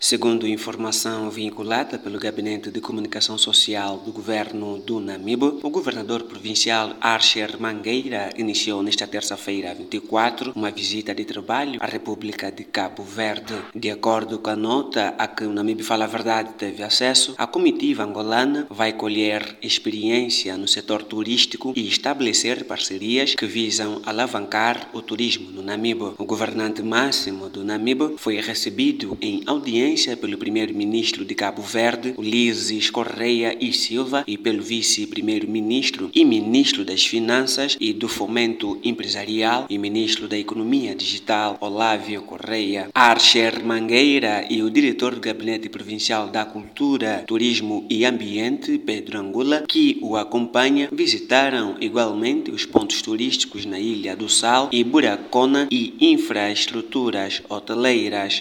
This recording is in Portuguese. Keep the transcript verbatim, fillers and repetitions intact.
Segundo informação vinculada pelo Gabinete de Comunicação Social do Governo do Namibe, o governador provincial Archer Mangueira iniciou nesta terça-feira, vinte e quatro, uma visita de trabalho à República de Cabo Verde. De acordo com a nota a que o Namibe Fala a Verdade teve acesso, a comitiva angolana vai colher experiência no setor turístico e estabelecer parcerias que visam alavancar o turismo no Namibe. O governante máximo do Namibe foi recebido em audiência pelo primeiro-ministro de Cabo Verde, Ulisses Correia e Silva, e pelo vice-primeiro-ministro e ministro das Finanças e do Fomento Empresarial e ministro da Economia Digital, Olávio Correia. Archer Mangueira e o diretor do Gabinete Provincial da Cultura, Turismo e Ambiente, Pedro Angula, que o acompanha, visitaram igualmente os pontos turísticos na Ilha do Sal e Buracona e infraestruturas hoteleiras.